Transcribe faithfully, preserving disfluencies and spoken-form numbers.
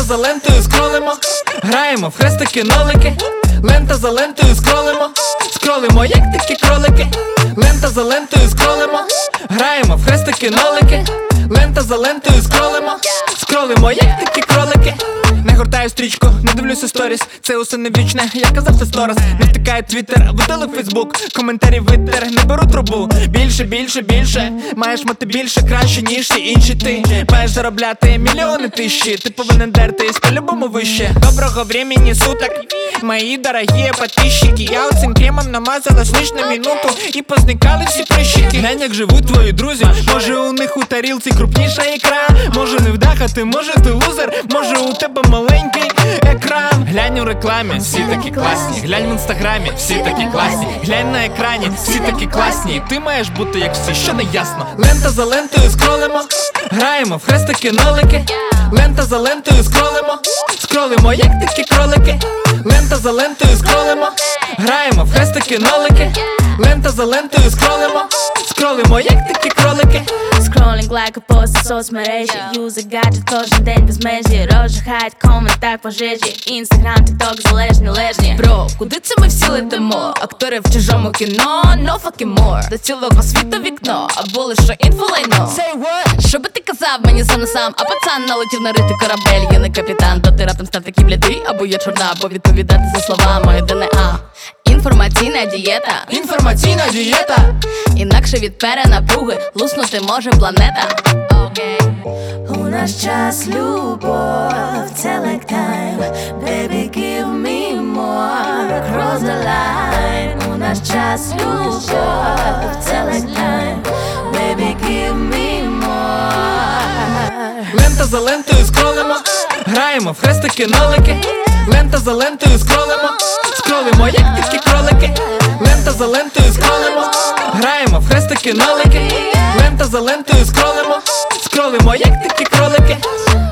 за лентою скролимо, граємо в хрестики-нолики. Лента за лентою скролимо, скролимо як такі кролики. Лента за лентою скролимо, граємо в хрестики-нолики. Лента за лентою скролимо, скролимо як такі кролики. Не гортаю стрічку, не дивлюся сторіс, це усе не вічне, я казав це сто раз. Не втикає твіттер, видали фейсбук, коментарі витер, не беру трубу. Більше, більше, більше, маєш мати більше, краще ніж всі інші. Ти маєш заробляти мільйони тисячі, ти повинен дертись по-любому вище. Доброго времени суток, мої дорогі подписчики. Я оцим кремом намазалась лиш на минуту і позникали всі прищики. Глянь, як живуть твої друзі, може у них у тарілці крупніша ікра. Може не вдахати, може ти лузер, може у тебе маленький екран. Глянь у рекламі, всі такі класні. Глянь в інстаграмі, всі такі класні. Глянь на екрані, всі такі класні. Ти маєш бути як всі, що не ясно. Лента за лентою скролимо, граємо в хрестики-нолики. Лента за лентою скролимо, скролимо як такі кролики. Лента за лентою скролимо, граємо в хрестики-нолики. Лента за лентою скролимо, скролимо як такі кролики. Scrolling like a post в соцмережі. Юзер гаджет кожен день без межі. Розжигають коментар пожежі. Інстаграм, тікток залежні лежні. Бро, куди це ми всі летимо? Актори в чужому кіно, no fucking more. До цілого світу вікно, або лише інфолайно. Say what? Що би ти казав мені сам на сам? А пацан налетів на рити корабель. Я не капітан, то ти раптом став такий блядий. Або я чорна, або відповідати за слова моє ДНА. Інформаційна дієта. Інформаційна дієта. Інакше від перенапруги луснути може планета. Okay. У наш час любов, це like time. Baby, give me more, cross the line. У наш час любов, це like time. Baby, give me more. Лента за лентою скролимо, граємо в хрестики-нолики. Лента за лентою скролимо, скролимо як такі кролики. Лента за лентою скролимо, граємо в хрестики-нолики. Лента за лентою скролимо, скролимо як такі кролики.